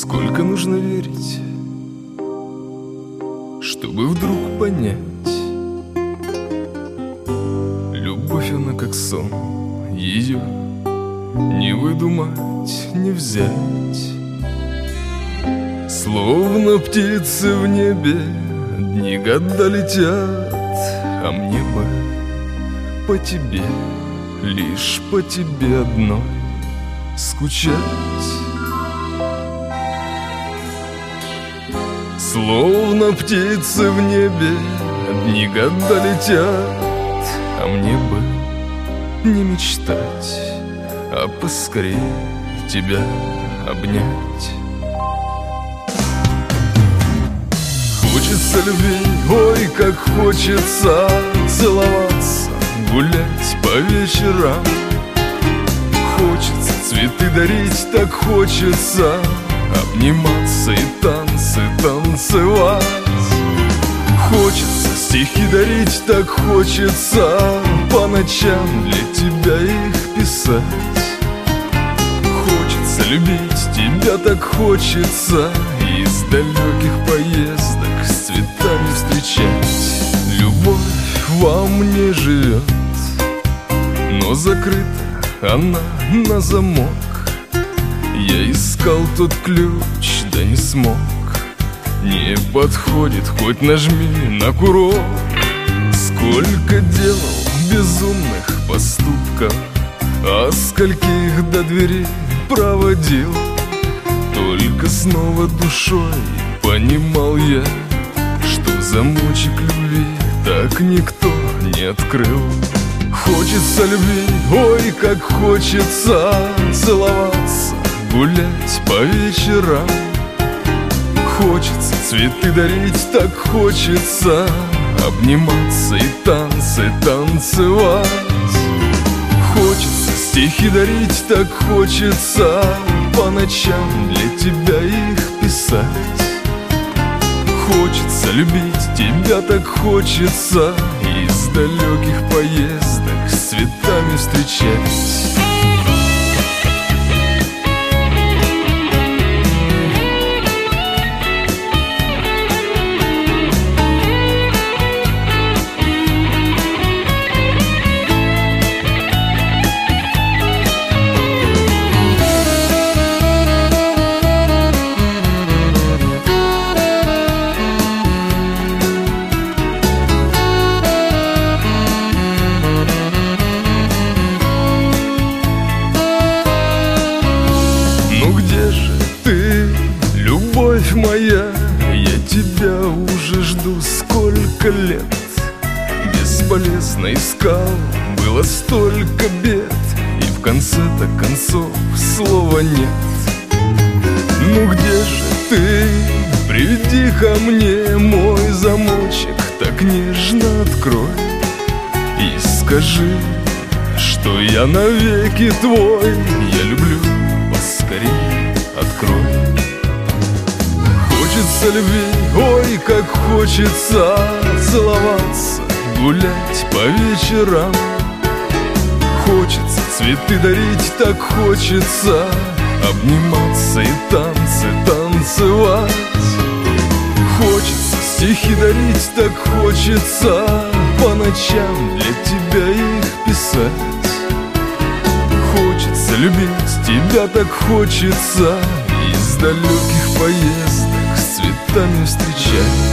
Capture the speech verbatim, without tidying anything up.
Сколько нужно верить, чтобы вдруг понять: любовь, она как сон, ее не выдумать, не взять. Словно птицы в небе дни года летят, а мне бы по тебе, лишь по тебе одной скучать. Словно птицы в небе дни года летят, а мне бы не мечтать, а поскорее тебя обнять. Хочется любви, ой, как хочется целоваться, гулять по вечерам. Хочется цветы дарить, так хочется обниматься и танцы танцевать. Хочется стихи дарить, так хочется по ночам для тебя их писать. Хочется любить тебя, так хочется из далеких поездок с цветами встречать. Любовь во мне живет, но закрыта она на замок. Я искал тот ключ, да не смог. Не подходит, хоть нажми на курок. Сколько делал безумных поступков, а скольких до двери проводил. Только снова душой понимал я, что замочек любви так никто не открыл. Хочется любви, ой, как хочется целоваться, гулять по вечерам. Хочется цветы дарить, так хочется обниматься и танцы танцевать. Хочется стихи дарить, так хочется по ночам для тебя их писать. Хочется любить тебя, так хочется из далеких поездок с цветами встречать. Любовь моя, я тебя уже жду сколько лет. Бесполезно искал, было столько бед, и в конце-то концов слова нет. Ну где же ты? Приведи ко мне мой замочек, так нежно открой и скажи, что я навеки твой. Я люблю, поскорее открой. Хочется любви, ой, как хочется целоваться, гулять по вечерам. Хочется цветы дарить, так хочется обниматься и танцы танцевать. Хочется стихи дарить, так хочется по ночам для тебя их писать. Хочется любить тебя, так хочется из далеких поездок с цветами встречать.